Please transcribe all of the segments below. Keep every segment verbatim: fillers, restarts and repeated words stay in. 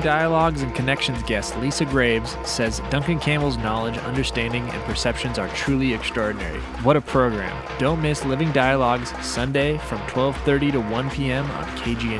Dialogues and Connections guest Lisa Graves says Duncan Campbell's knowledge, understanding, and perceptions are truly extraordinary. What a program. Don't miss Living Dialogues Sunday from twelve thirty to one p.m. on K G N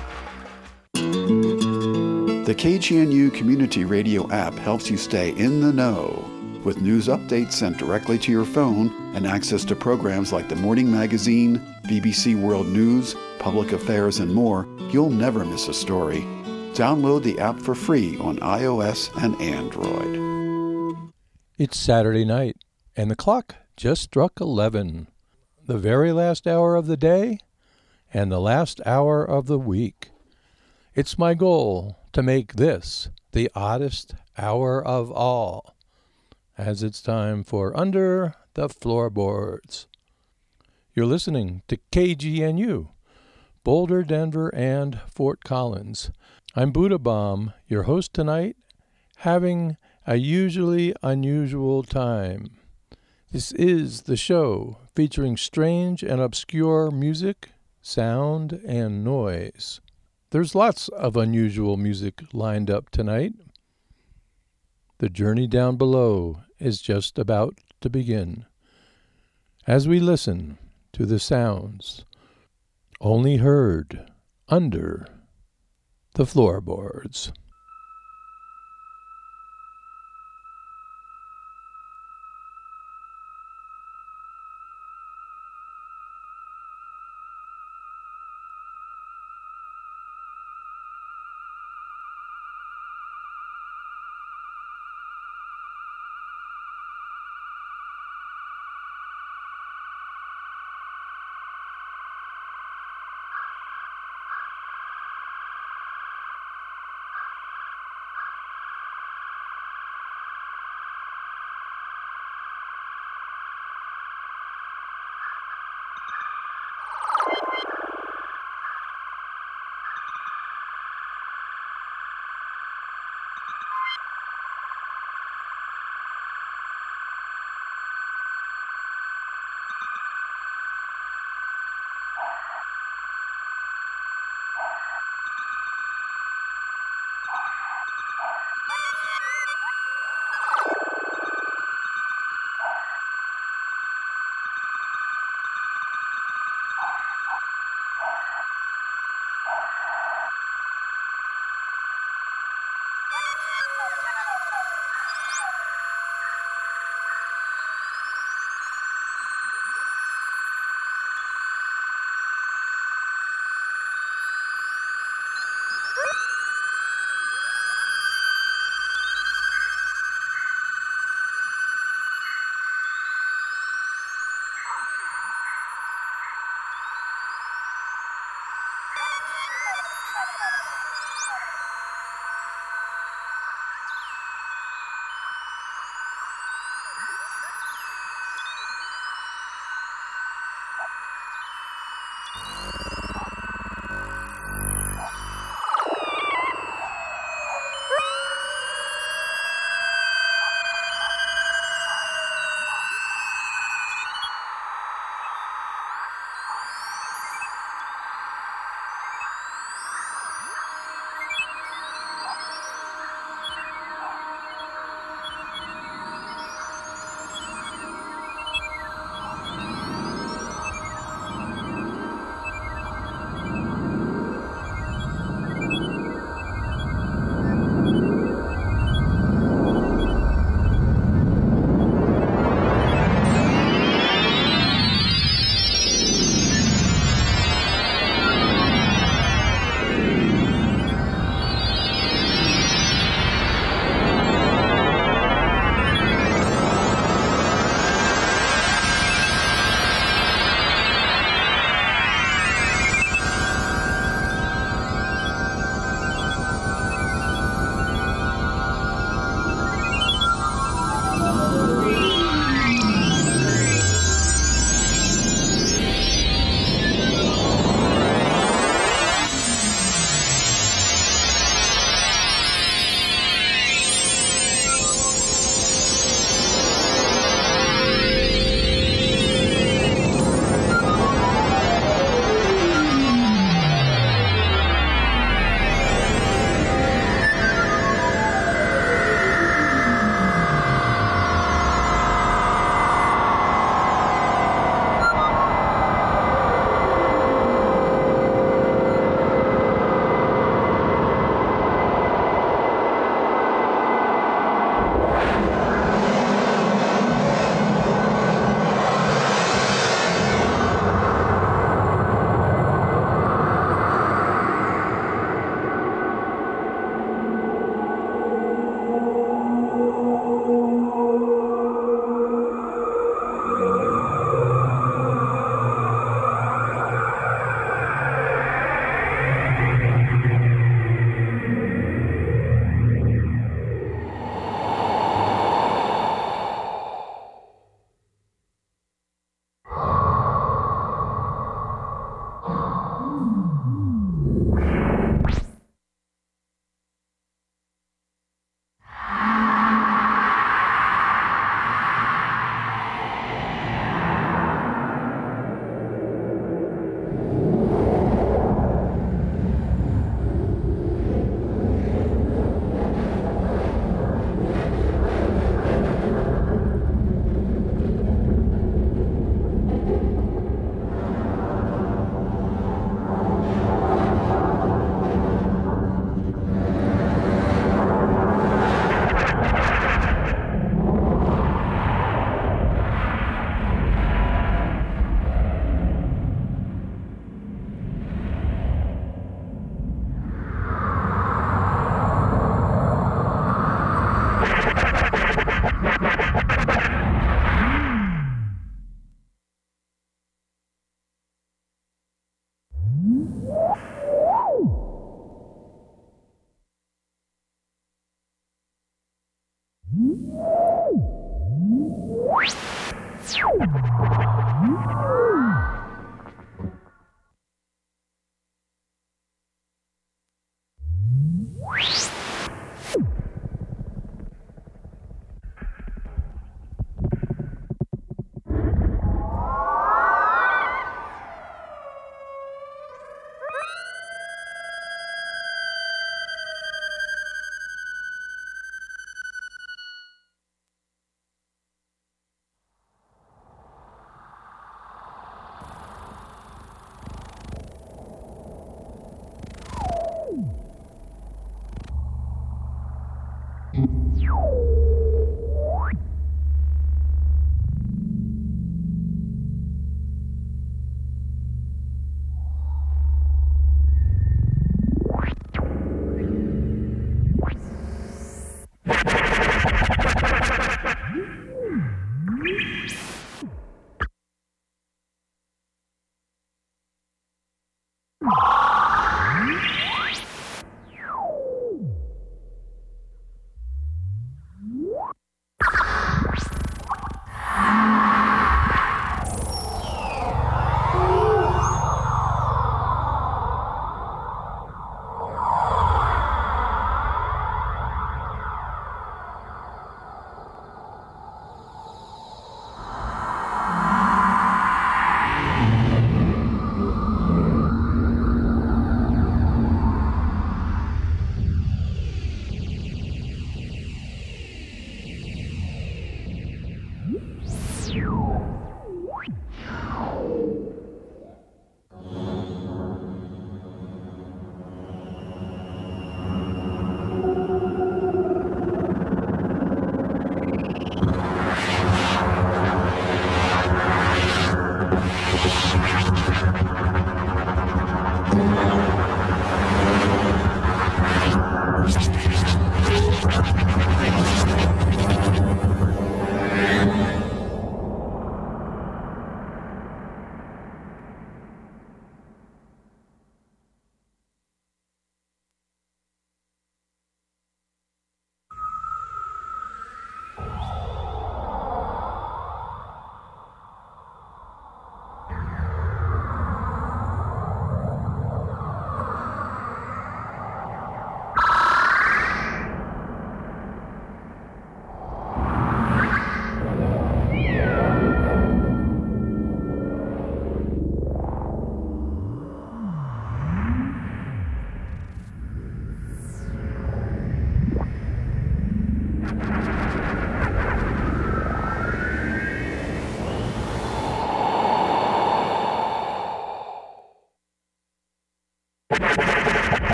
U. The K G N U Community Radio app helps you stay in the know. With news updates sent directly to your phone and access to programs like the Morning Magazine, B B C World News, Public Affairs, and more, you'll never miss a story. Download the app for free on iOS and Android. It's Saturday night, and the clock just struck eleven. The very last hour of the day and the last hour of the week. It's my goal to make this the oddest hour of all, as it's time for Under the Floorboards. You're listening to K G N U, Boulder, Denver, and Fort Collins. I'm Buddha Bomb, your host tonight, having a usually unusual time. This is the show featuring strange and obscure music, sound, and noise. There's lots of unusual music lined up tonight. The journey down below is just about to begin as we listen to the sounds only heard under the floorboards.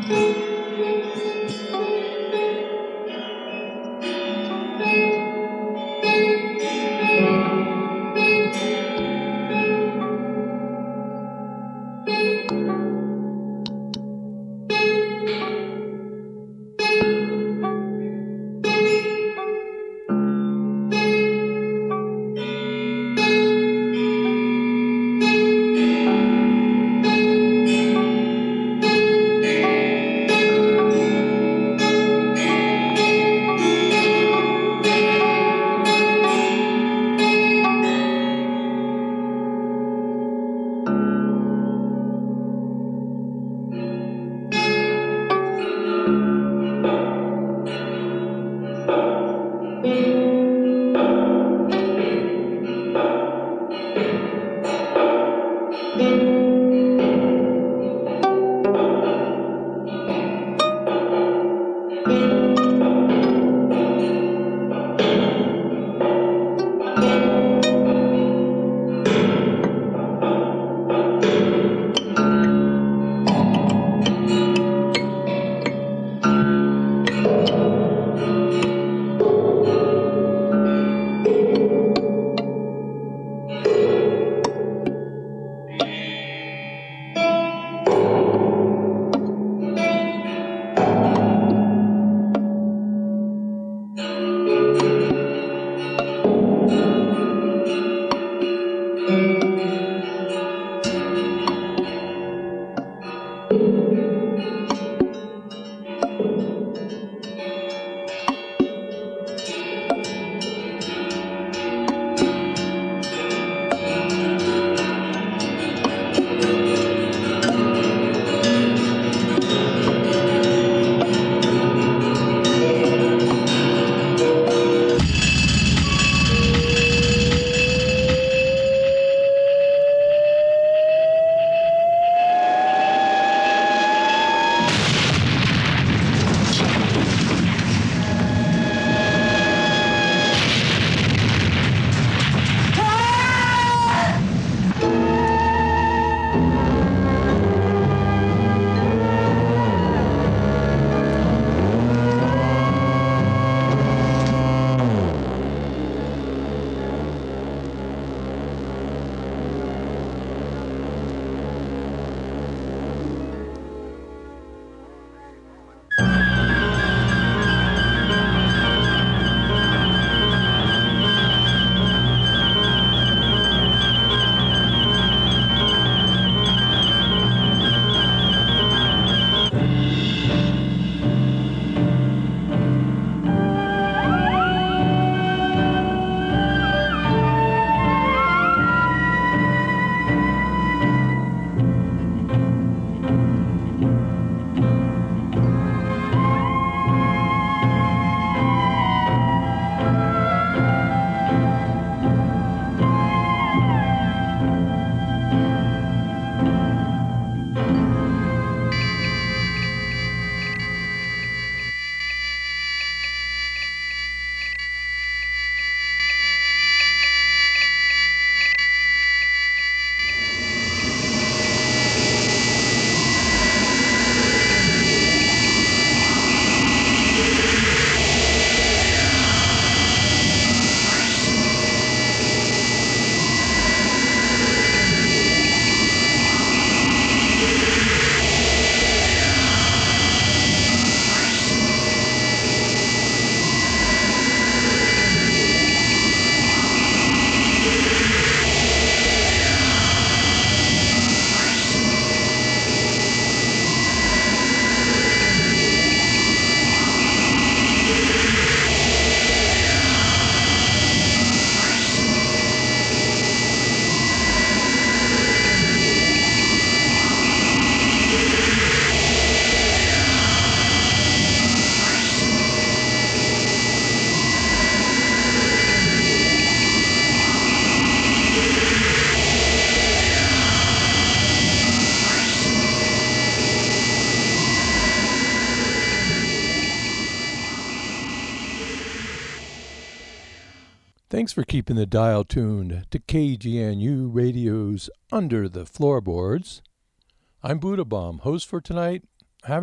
Thanks for keeping the dial tuned to K G N U Radio's Under the Floorboards. I'm Buddha Bomb, host for tonight, having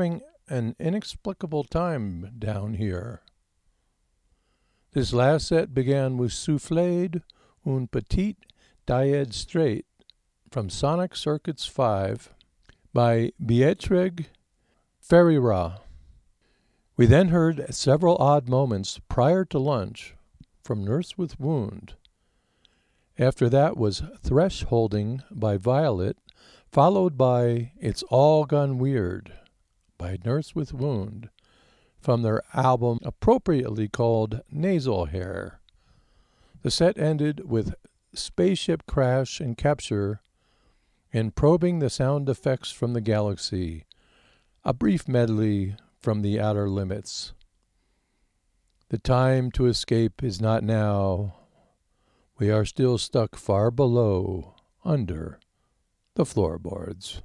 an inexplicable time down here. This last set began with Souffled un petit diède straight from Sonic Circuits five by Beitrig Ferreira. We then heard several odd moments prior to lunch from Nurse with Wound. After that was Thresholding by Violet, followed by It's All Gone Weird by Nurse with Wound from their album appropriately called Nasal Hair. The set ended with Spaceship Crash and Capture and Probing the Sound Effects from the Galaxy, a brief medley from the Outer Limits. The time to escape is not now. We are still stuck far below, under the floorboards.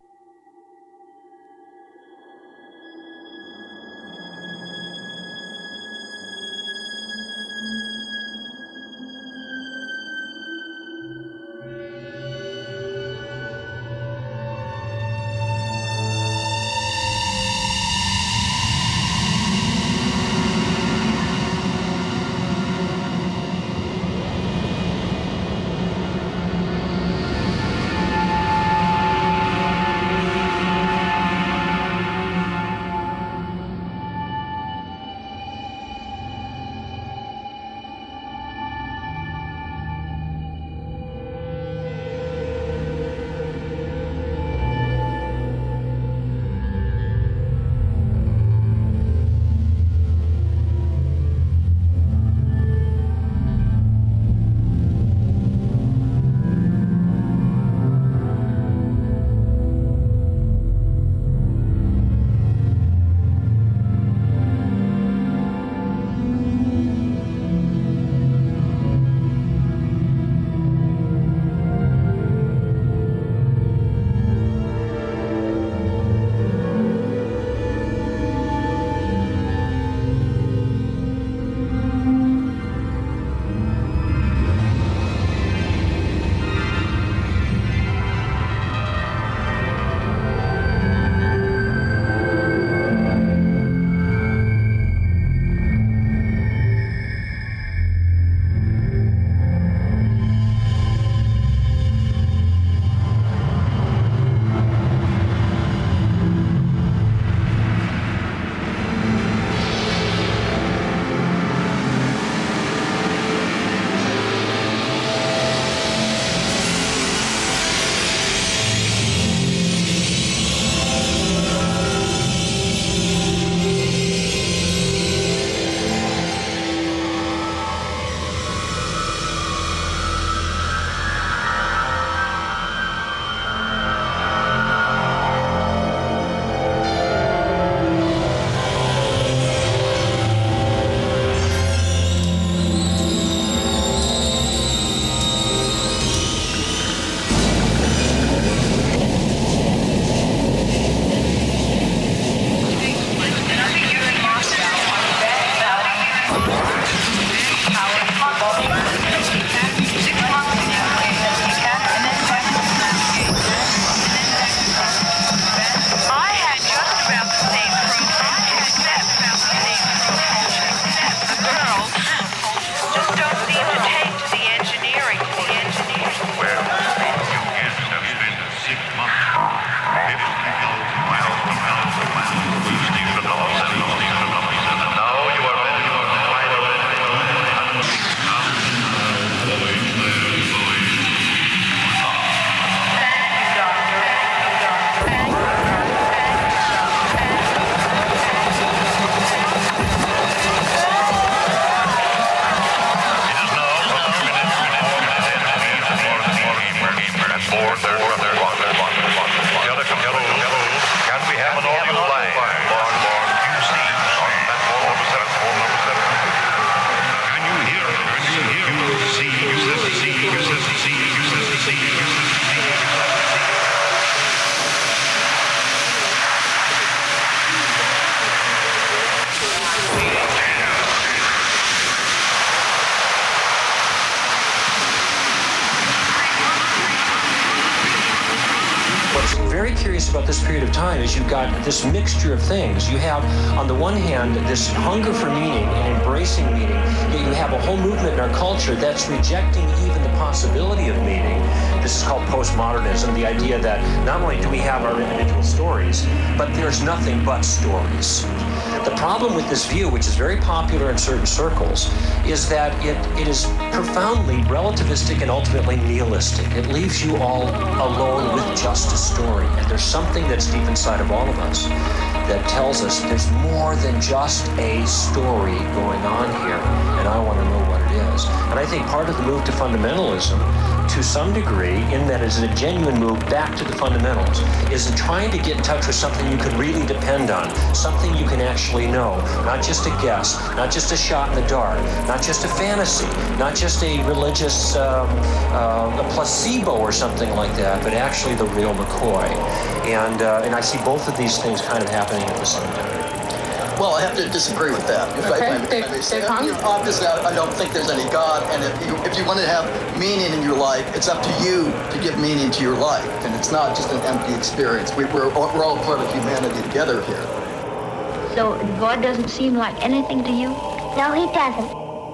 curious about this period of time is you've got this mixture of things. You have, on the one hand, this hunger for meaning and embracing meaning, yet you have a whole movement in our culture that's rejecting even the possibility of meaning. This is called postmodernism, the idea that not only do we have our individual stories, but there's nothing but stories. The problem with this view, which is very popular in certain circles, is that it, it is profoundly relativistic and ultimately nihilistic. It leaves you all alone with just a story. And there's something that's deep inside of all of us that tells us there's more than just a story going on here, and I want to know what it is. And I think part of the move to fundamentalism, to some degree, in that it's a genuine move back to the fundamentals, is in trying to get in touch with something you can really depend on, something you can actually know, not just a guess, not just a shot in the dark, not just a fantasy, not just a religious um, uh, a placebo or something like that, but actually the real McCoy. And uh, and I see both of these things kind of happening at the same time. Well, I have to disagree with that. If okay. I, if I, if I may say, I mean, obviously, I, I don't think there's any God, and if you if you want to have meaning in your life, it's up to you to give meaning to your life, and it's not just an empty experience. We, we're we're all part of humanity together here. So God doesn't seem like anything to you? No, he doesn't.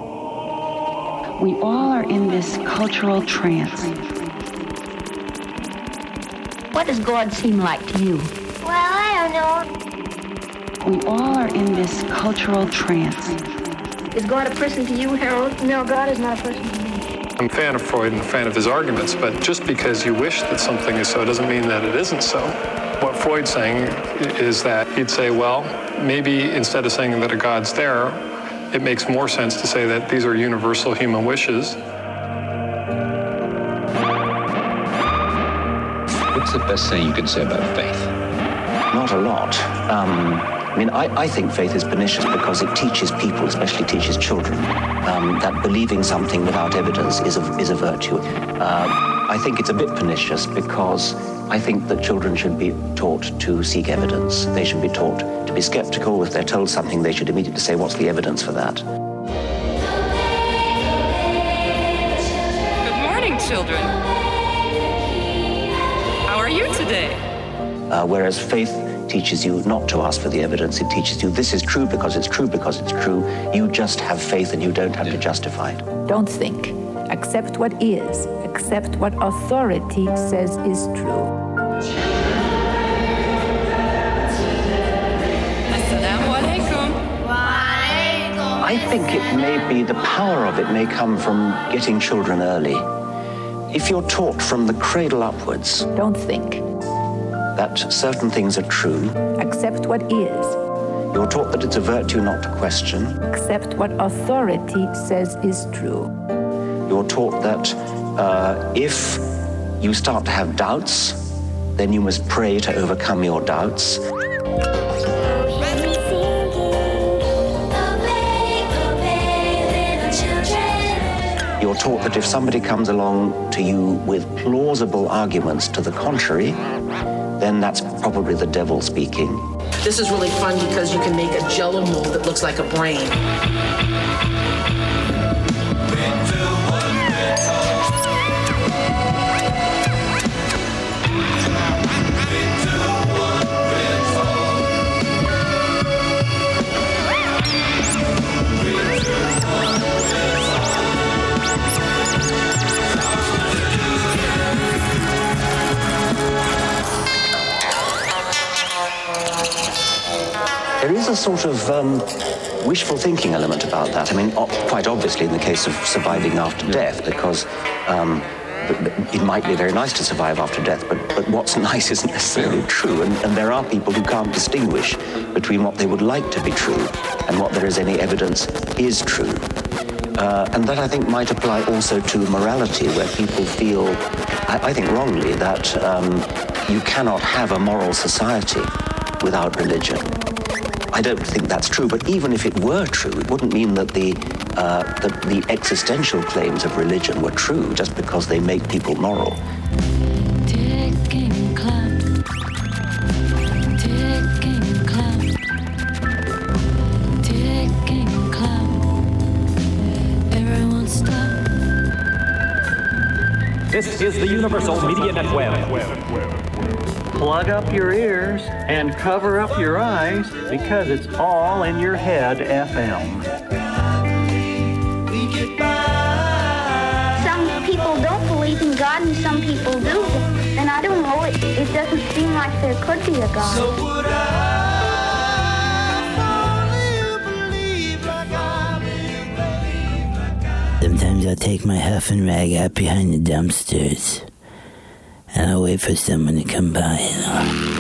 We all are in this cultural trance. What does God seem like to you? Well, I don't know. We all are in this cultural trance. Is God a person to you, Harold? No, God is not a person to me. I'm a fan of Freud and a fan of his arguments, but just because you wish that something is so doesn't mean that it isn't so. What Freud's saying is that he'd say, well, maybe instead of saying that a God's there, it makes more sense to say that these are universal human wishes. What's the best thing you can say about faith? Not a lot. Um, I mean, I, I think faith is pernicious because it teaches people, especially teaches children, um, that believing something without evidence is a, is a virtue. Uh, I think it's a bit pernicious because I think that children should be taught to seek evidence. They should be taught to be skeptical. If they're told something, they should immediately say, what's the evidence for that? Good morning, children. How are you today? Uh, whereas faith teaches you not to ask for the evidence. It teaches you this is true because it's true because it's true. You just have faith and you don't have to justify it. Don't think. Accept what is. Accept what authority says is true. Assalamu alaikum. I think it may be, the power of it may come from getting children early. If you're taught from the cradle upwards, don't think. That certain things are true. Accept what is. You're taught that it's a virtue not to question. Accept what authority says is true. You're taught that uh, if you start to have doubts, then you must pray to overcome your doubts. You're taught that if somebody comes along to you with plausible arguments to the contrary, then that's probably the devil speaking. This is really fun because you can make a jello mold that looks like a brain. There is a sort of um, wishful thinking element about that. I mean, quite obviously in the case of surviving after death, because um, it might be very nice to survive after death, but, but what's nice isn't necessarily true. And, and there are people who can't distinguish between what they would like to be true and what there is any evidence is true. Uh, and that, I think, might apply also to morality, where people feel, I, I think wrongly, that um, you cannot have a moral society without religion. I don't think that's true, but even if it were true, it wouldn't mean that the uh, that the existential claims of religion were true just because they make people moral. Ticking clock, ticking clock, ticking clock. Everyone stop. This is the Universal Media Network. Plug up your ears and cover up your eyes because it's all in your head F M. Some people don't believe in God and some people do. And I don't know, it, it doesn't seem like there could be a God. So would I believe like I believe like I... Sometimes I'll take my huff and rag out behind the dumpsters. And I'll wait for someone to come by and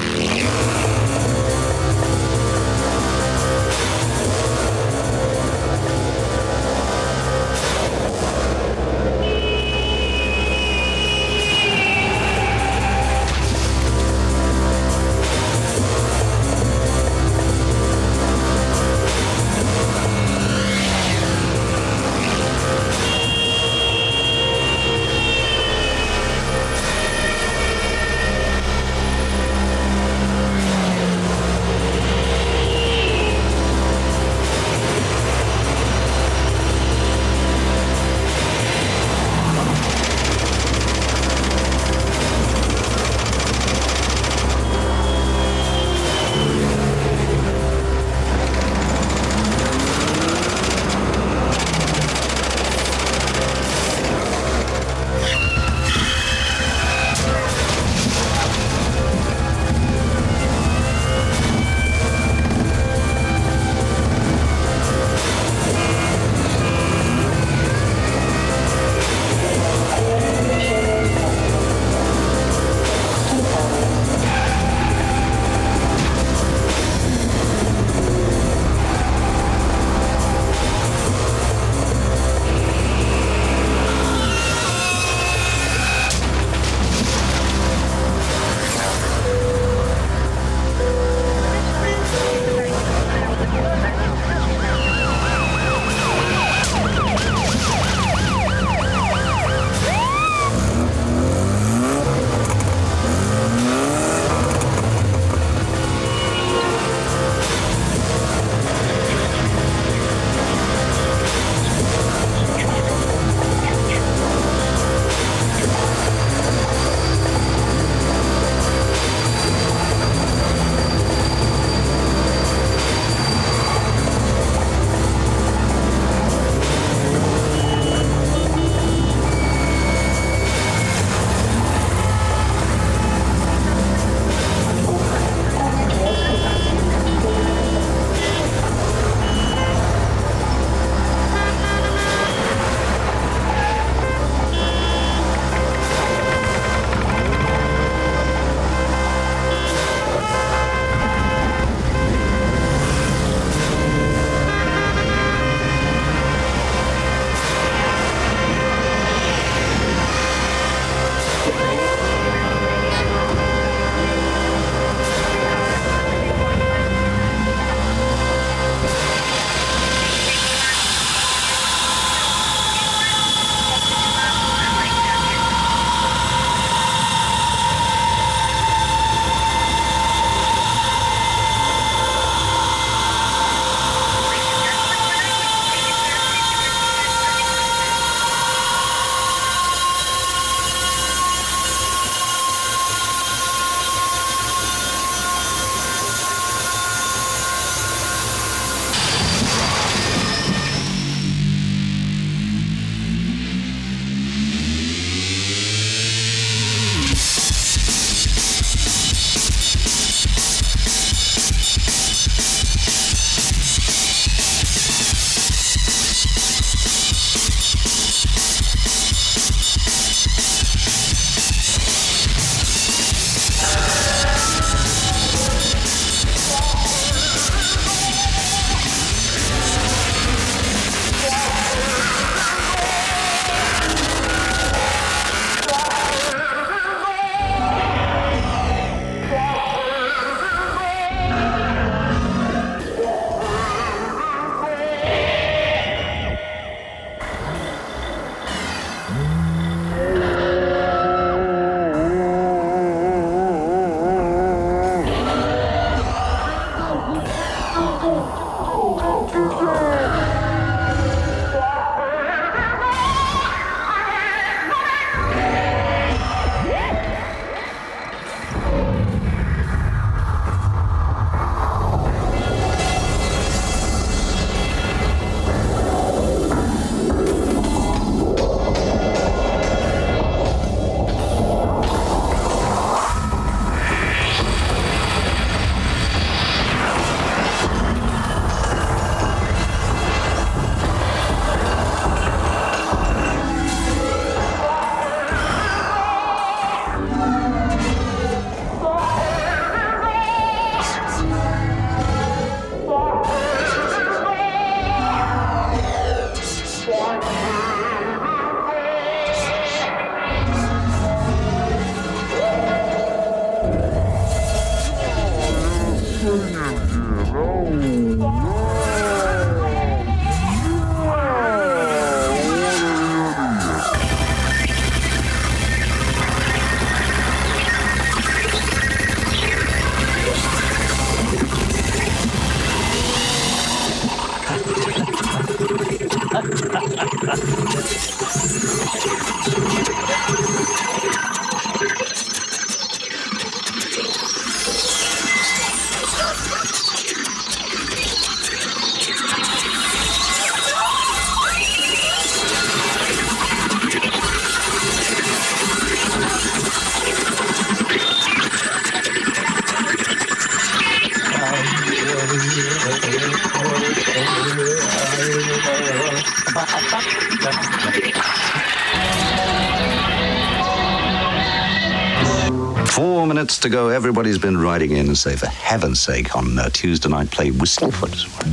Four minutes to go. Everybody's been writing in and say, for heaven's sake, on uh, Tuesday night, play Whistlefoot.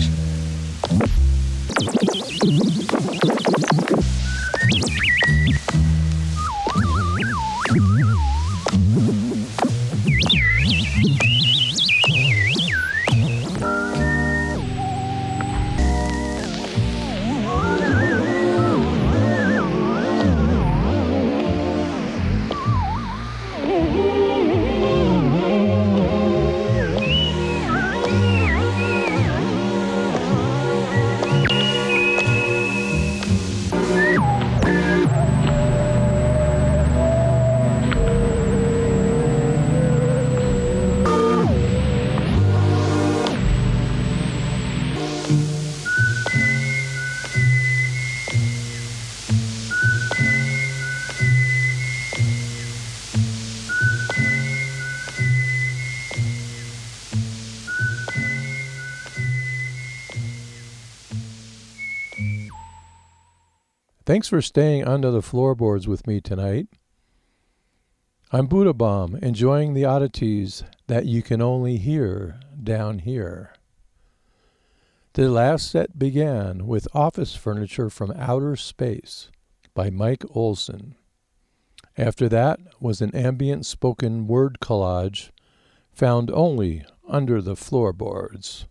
Thanks for staying under the floorboards with me tonight. I'm Buddha Bomb, enjoying the oddities that you can only hear down here. The last set began with Office Furniture from Outer Space by Mike Olson. After that was an ambient spoken word collage found only under the floorboards.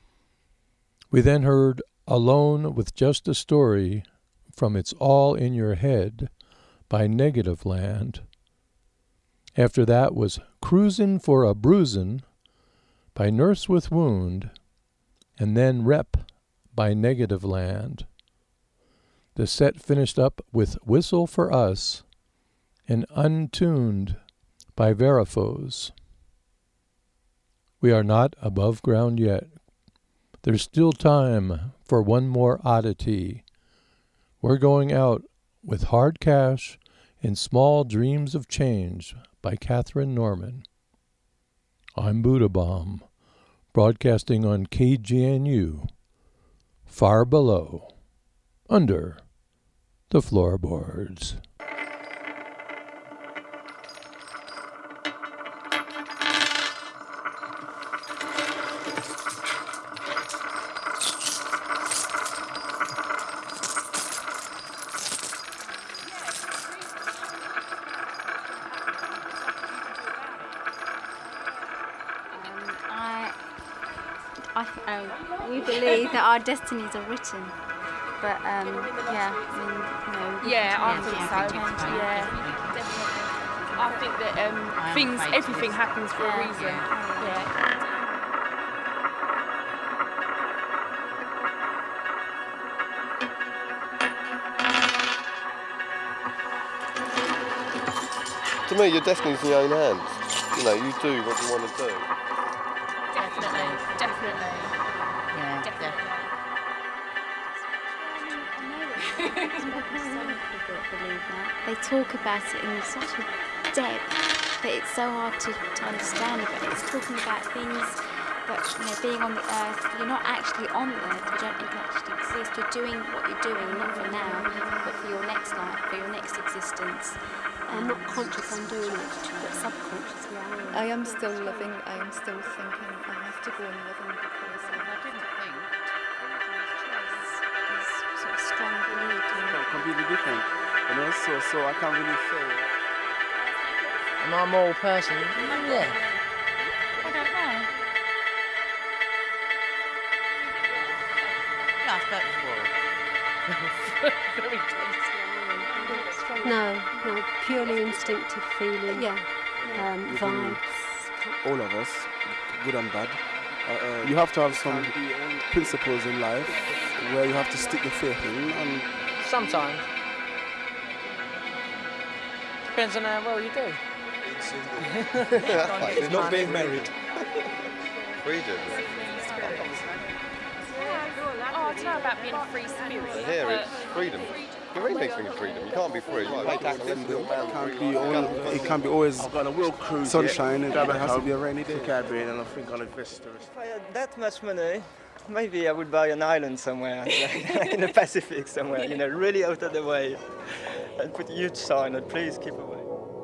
We then heard Alone with Just a Story from It's All in Your Head by Negative Land. After that was Cruisin' for a Bruisin' by Nurse with Wound, and then Rep by Negative Land. The set finished up with Whistle for Us and Untuned by Verifos. We are not above ground yet. There's still time for one more oddity. We're going out with Hard Cash and Small Dreams of Change by Catherine Norman. I'm Buddha Bomb, broadcasting on K G N U, far below, under the floorboards. We believe that our destinies are written, but um, yeah, I mean, you know. Yeah, I think yeah, so. Yeah, definitely. I think that um, things, everything happens for a reason. Yeah. To me, your destiny's in your own hands. You know, you do what you want to do. Definitely, definitely. Yeah, definitely. They talk about it in such a depth that it's so hard to, to understand. But it's talking about things that, you know, being on the earth, you're not actually on the earth, you don't actually exist. You're doing what you're doing, not for now, but for your next life, for your next existence. I'm not conscious I'm doing it, but subconsciously I am. I am still living, I am still thinking, I have to go on living because I didn't think is sort of strong belief. It's completely different, you know, so, so I can't really say. Am I a moral person? Yeah. I don't know. Yeah, I've spoken before. Very No, no, purely instinctive feeling. Yeah. Um, vibes. All of us, good and bad. Uh, uh, you have to have some principles in life where you have to stick your faith in. And sometimes. Depends on how well you do. It's not being married. Freedom. Oh, I don't know about being a free spirit. Here it's freedom. You really make things freedom. You can't be free. You pay tax in the man. Can't be all, it can be always sunshine. It has to be a rainy day. Caribbean, and I think I'll invest. If I had that much money, maybe I would buy an island somewhere, in the Pacific somewhere, you know, really out of the way, and put a huge sign that please keep away.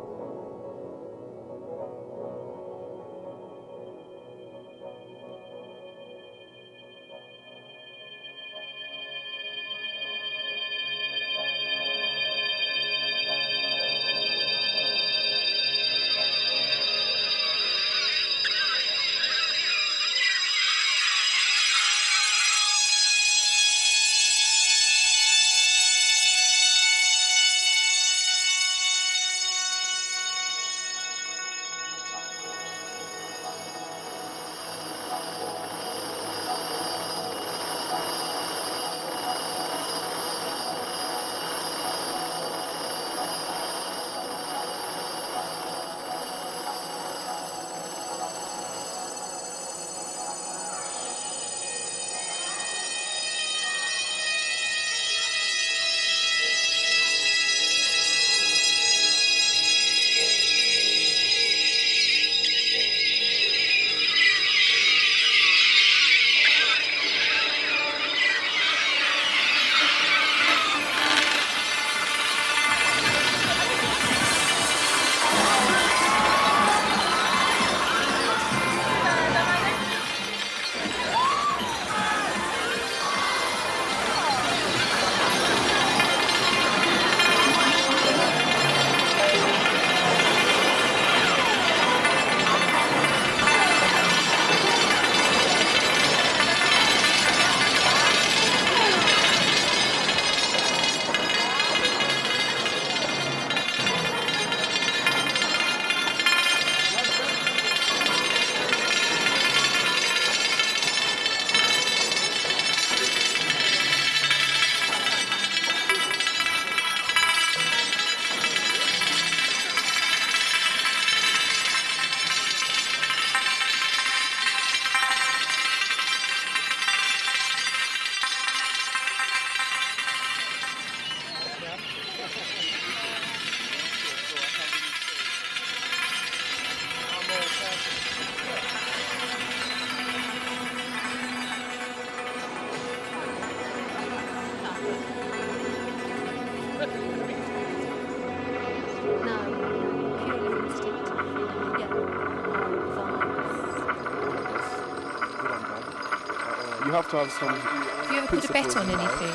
You have to have some. Have you ever put a bet on anything?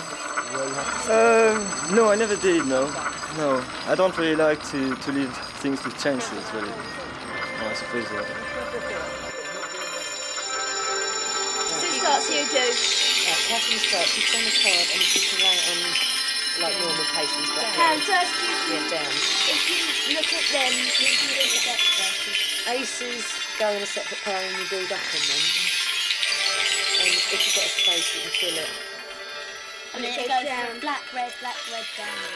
Uh, no, I never did. No, no. I don't really like to, to leave things to chances. Really, no, I suppose. Yeah. Who starts? You do. Yeah, Catherine starts. You turn the card and you can write on like normal patients. But counters. Yeah, down. If you look at them, you can look at that. Aces go in a separate pile and you build up on them. And if you've got a space, you can fill it. And, and it, it goes down. Black, red, black, red, down.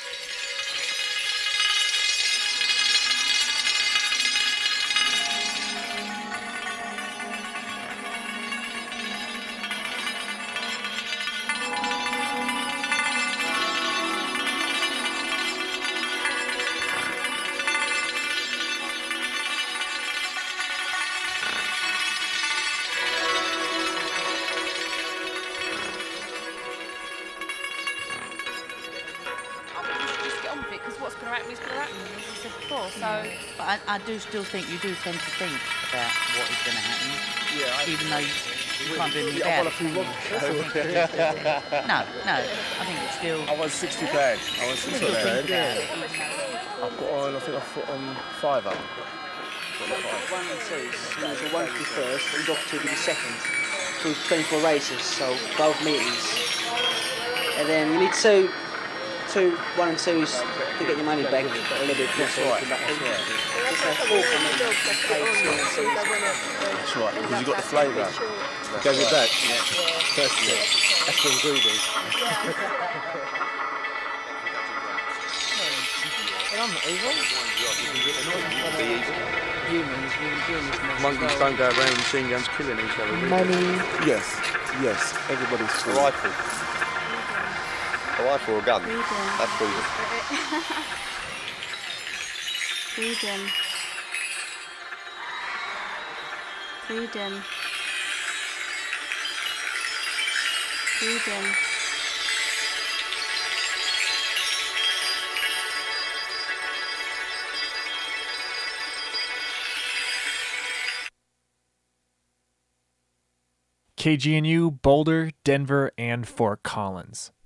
So, but I, I do still think you do tend to think about what is going to happen, yeah, I, even though you, you can't do anything about it. No, no, I think it's still. I was sixty pounds. I was sixty pounds. Yeah. I put on. I think I put on five up. One and two. So the one to be first, and off two to be second. Through twenty-four races, so twelve meetings, and then you need two. Two, one and twos to get your money back a little bit closer. That's right. That's right. That's right. Because you got the flavour. It goes it back. Yeah. That's it. That's the ingredients. I'm not evil. Humans, we've been doing this. Monkeys don't go around machine guns killing each other. Money. Yes. Yes. Everybody's free. A rifle. A rifle or a gun? Freedom. That's freedom. Freedom. Freedom. Reading. K G N U, Boulder, Denver, and Fort Collins.